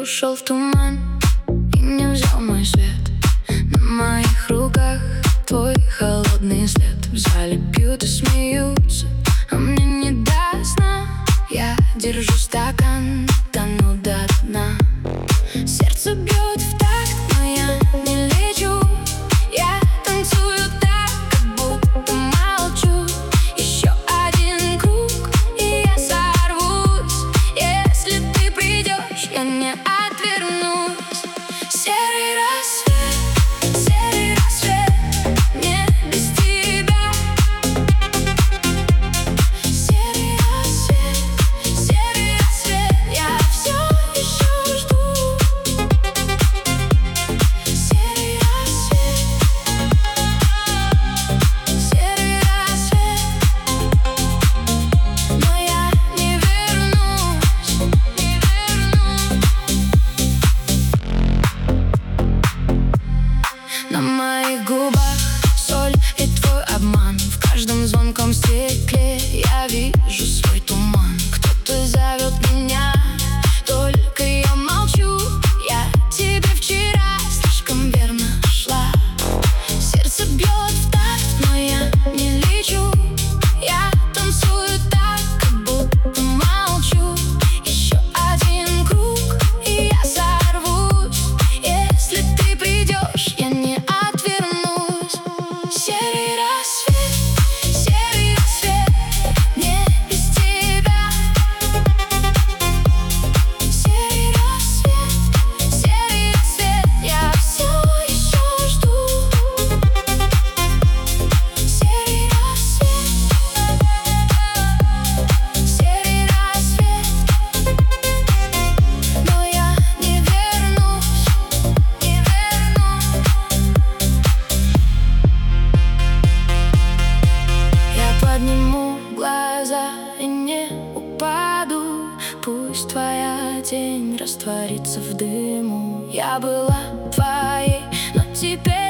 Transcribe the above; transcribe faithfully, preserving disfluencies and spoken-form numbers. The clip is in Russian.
ушел в туман и не взял мой свет. На моих руках твой холодный след. В зале пьют и смеются, а мне не до сна. Я держу стакан, тону до дна. Сердце бьет в такт, но я не лечу. Я танцую так, как будто молчу. Еще один круг, и я сорвусь. Если ты придешь, я не отвернусь. Серый рассвет, серый рассвет, мне без тебя. Серый рассвет, серый рассвет, я все еще жду. Серый рассвет, серый рассвет, но я не вернусь, не вернусь. На моих губах соль и твой обман. В каждом звонком стекле я вижу свой туман. Кто-то зовет меня, только я молчу. Я тебе вчера слишком верно шла. Сердце бьет в такт, но я не лечу. Я танцую так, как будто молчу. Еще один круг, и я сорвусь. Если ты придешь, я не отвернусь. Серый рассвет, серый рассвет, мне без тебя. Серый рассвет, серый рассвет, я все еще жду. Серый рассвет, серый рассвет, но я не вернусь, не вернусь. Я подниму глаза и не упаду. Пусть твоя тень растворится в дыму. Я была твоей, но теперь